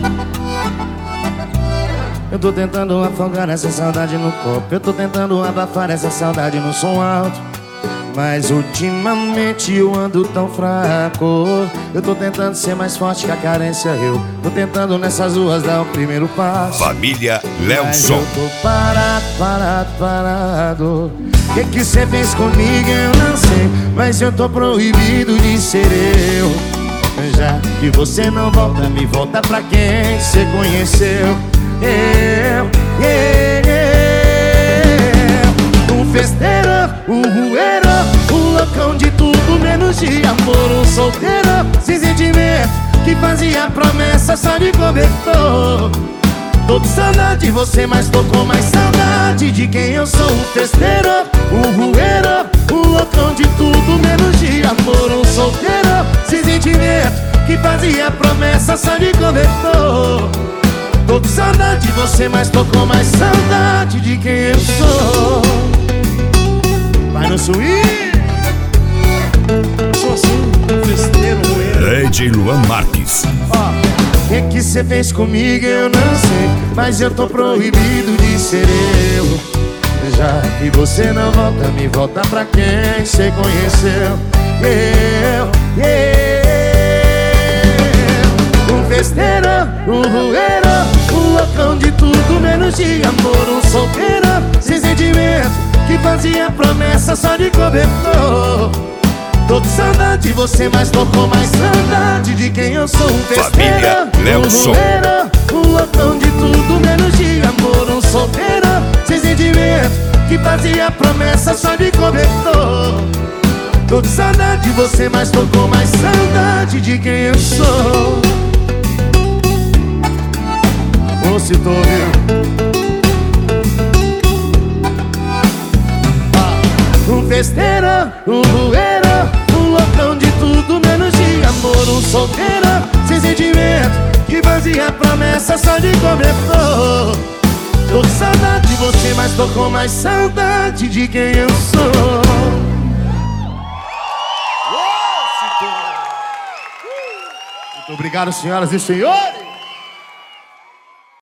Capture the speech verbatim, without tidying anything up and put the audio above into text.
Eu tô tentando afogar essa saudade no copo, eu tô tentando abafar essa saudade no som alto, mas ultimamente eu ando tão fraco. Eu tô tentando ser mais forte que a carência, eu tô tentando nessas ruas dar o primeiro passo. Família Mas Lelson. eu tô parado, parado, parado. O que que cê fez comigo eu não sei, mas eu tô proibido de ser eu. Já que você não volta, me volta pra quem cê conheceu. Eu, eu, eu. Um festeiro, um rueiro, um loucão de tudo menos de amor. Um solteiro, sem sentimento, que fazia promessa só de cobertor. Tô com saudade de você, mas tô com mais saudade de quem eu sou. Um festeiro, um rueiro, um loucão de tudo menos de amor. Um solteiro, sem sentimento, que fazia promessa só de cobertor. Tô com saudade de você, mas tô com mais saudade de quem eu sou. Vai no swing. Sou assim, um festeiro, rueiro. D J Luan Marques. O que que cê fez comigo eu não sei, mas eu tô proibido de ser eu. Já que você não volta, me volta pra quem cê conheceu. Eu, eu. Um festeiro, um rueiro, um loucão de tudo menos de amor. Um solteiro, sem sentimento, que fazia promessa só de cobertor. Tô com saudade de você, mas tô com mais saudade de quem eu sou. Um festeiro, um rueiro, um loucão de tudo menos de amor. Um solteiro, sem sentimento, que fazia promessa só de cobertor. Tô com saudade de você, mas tô com mais saudade de quem eu sou. Ô, se tô ouvindo. Um festeiro, um rueiro, um loucão de tudo menos de amor. Um solteiro, sem sentimento, que fazia promessa só de cobertor. Tô com saudade de você, mas tô com mais saudade de quem eu sou. Muito obrigado, senhoras e senhores.